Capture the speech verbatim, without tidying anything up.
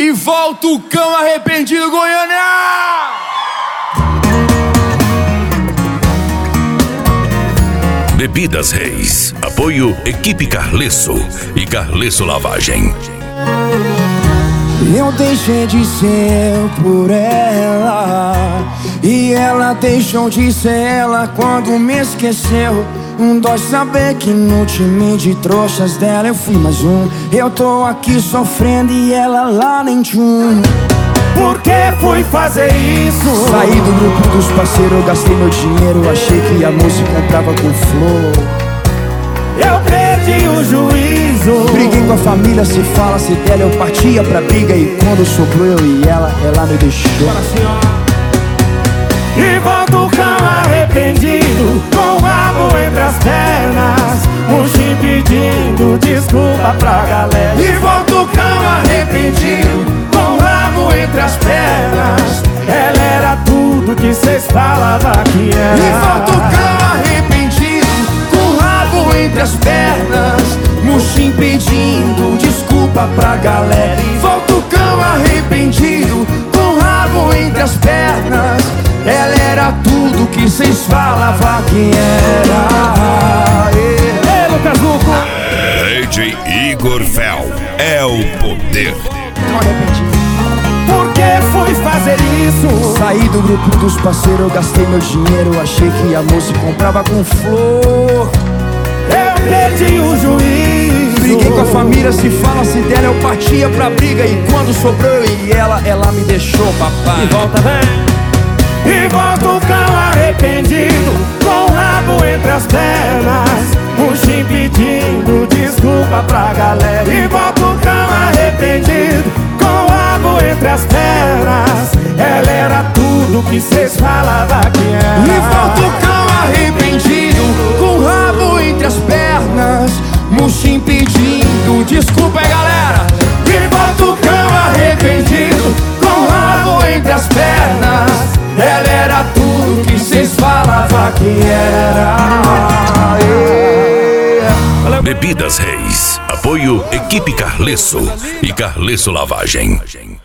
E volta o cão arrependido, Goiânia! Bebidas Reis. Apoio Equipe Carlesso e Carlesso Lavagem. Eu deixei de ser eu por ela, e ela deixou de ser ela quando me esqueceu. Um dói saber que no time de trouxas dela eu fui mais um. Eu tô aqui sofrendo e ela lá nem tchum. Por que fui fazer isso? Saí do grupo dos parceiros, eu gastei meu dinheiro. Achei que a moça comprava com flor. Eu perdi o juízo. Briguei com a família, se fala, se dela eu partia pra briga. E quando sobrou eu e ela, ela me deixou. E volta o cão arrependido, com o rabo entre as pernas, Muxim pedindo desculpa pra galera. E volta o cão arrependido, com o rabo entre as pernas. Ela era tudo que cês falavam que era. E volta o cão arrependido, com o rabo entre as pernas, Muxim pedindo desculpa pra galera. E volta o cão arrependido, com o rabo entre as pernas. Ela era tudo que cês falavam que era. Ei, Lucas Luco! D J Igor Fel é o poder. Por que fui fazer isso? Saí do grupo dos parceiros, eu gastei meu dinheiro. Achei que a moça comprava com flor. Eu perdi o juízo. Briguei com a família, se fala, se dela eu partia pra briga. E quando sobrou eu e ela, ela me deixou, papai. E volta, vem. E volta o cão arrependido, com o rabo entre as pernas, Muxim pedindo desculpa pra galera. E volta o cão arrependido, com o rabo entre as pernas. Ela era tudo que cês falavam que era. E volta o cão arrependido, com o rabo entre as pernas, Muxim pedindo desculpa, aí galera. E volta o cão arrependido, com o rabo entre as pernas. Ela era tudo que cês falavam que era. Yeah. Bebidas Reis. Apoio Equipe Carlesso e Carlesso Lavagem.